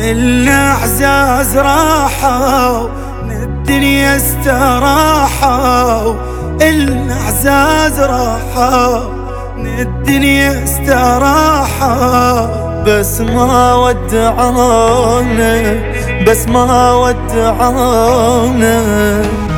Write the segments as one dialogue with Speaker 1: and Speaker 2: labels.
Speaker 1: الأعزاز راحوا من الدنيا استراحوا، الأعزاز راحوا من الدنيا استراحوا.
Speaker 2: بس ما ودعونا، بس ما ودعونا.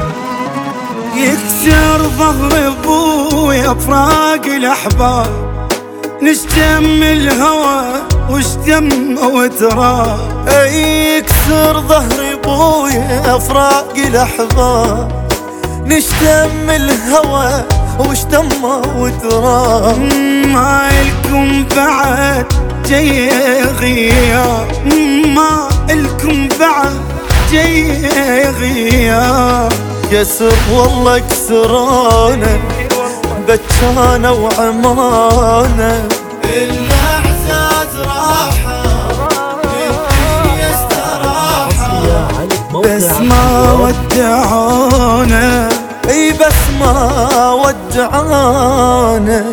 Speaker 1: يكسر ظهر ابويا فراق الاحباب، نشتم الهوى واشتم وتراب.
Speaker 2: يكسر ظهر ابويا فراق الاحباب، نشتم الهوى واشتم وتراب.
Speaker 1: ما الكم بعد جاي غياب، ما الكم بعد جاي غياب.
Speaker 2: كسر والله كسرانا بجانا وعمانا.
Speaker 1: الأعزاز راحة الدنيا استراحة، بس ما ودعونا.
Speaker 2: اي بس ما ودعونا.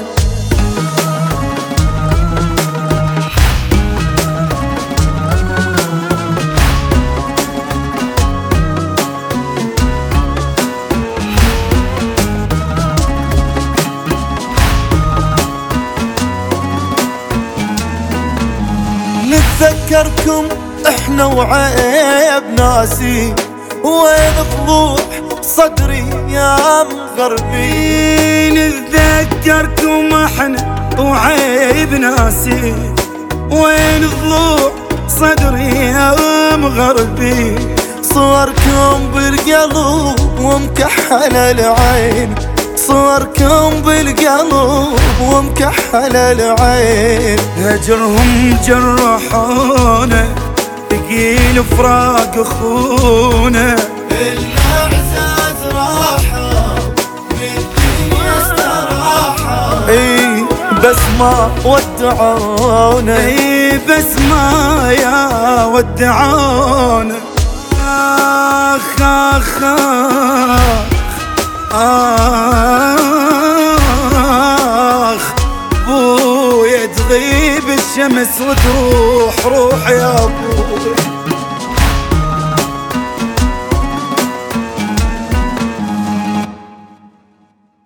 Speaker 2: نتذكركم احنا وعيب ناسي، وين ضلوع صدري يا مغربي.
Speaker 1: نتذكركم احنا وعيب ناسي، وين ضلوع صدري يا مغربي.
Speaker 2: صوركم بالقلب ومكحل العين، صوركم بالقلب ومكحل العين.
Speaker 1: هجرهم جرحونا ثقيل فراق اخونا. الأعزاز راحوا من الدنيا استراحوا،
Speaker 2: اي بس ما ودعونا.
Speaker 1: اي بس ما يا ودعونا. آخ آخ آخ بويا تغيب الشمس وتروح، روح يا بوي.